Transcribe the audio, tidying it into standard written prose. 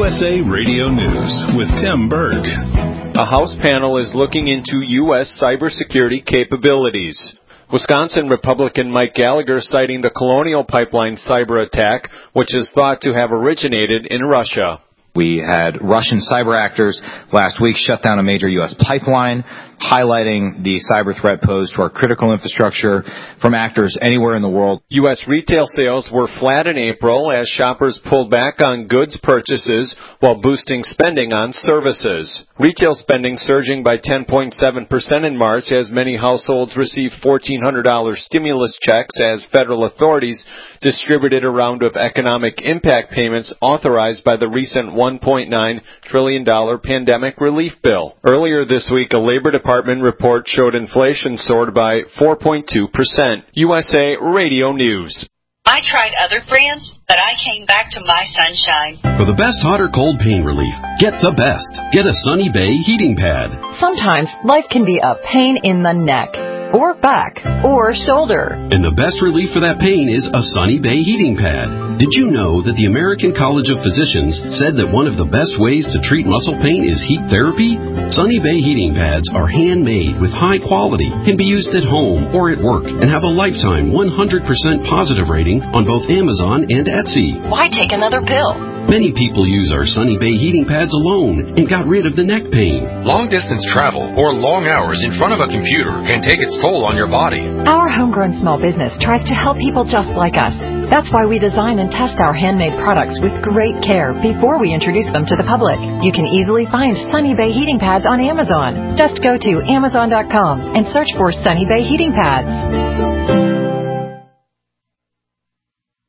USA Radio News with Tim Berg. A House panel is looking into U.S. cybersecurity capabilities. Wisconsin Republican Mike Gallagher citing the Colonial Pipeline cyber attack, which is thought to have originated in Russia. We had Russian cyber actors last week shut down a major U.S. pipeline, highlighting the cyber threat posed to our critical infrastructure from actors anywhere in the world. U.S. retail sales were flat in April as shoppers pulled back on goods purchases while boosting spending on services. Retail spending surging by 10.7% in March as many households received $1,400 stimulus checks as federal authorities distributed a round of economic impact payments authorized by the recent $1.9 trillion pandemic relief bill. Earlier this week, a Labor Department report showed inflation soared by 4.2%. USA Radio News. I tried other brands, but I came back to My Sunshine. For the best hot or cold pain relief, get the best. Get a Sunny Bay heating pad. Sometimes life can be a pain in the neck, or back, or shoulder. And the best relief for that pain is a Sunny Bay heating pad. Did you know that the American College of Physicians said that one of the best ways to treat muscle pain is heat therapy? Sunny Bay heating pads are handmade with high quality, can be used at home or at work, and have a lifetime 100% positive rating on both Amazon and Etsy. Why take another pill? Many people use our Sunny Bay heating pads alone and got rid of the neck pain. Long-distance travel or long hours in front of a computer can take its toll on your body. Our homegrown small business tries to help people just like us. That's why we design and test our handmade products with great care before we introduce them to the public. You can easily find Sunny Bay heating pads on Amazon. Just go to Amazon.com and search for Sunny Bay heating pads.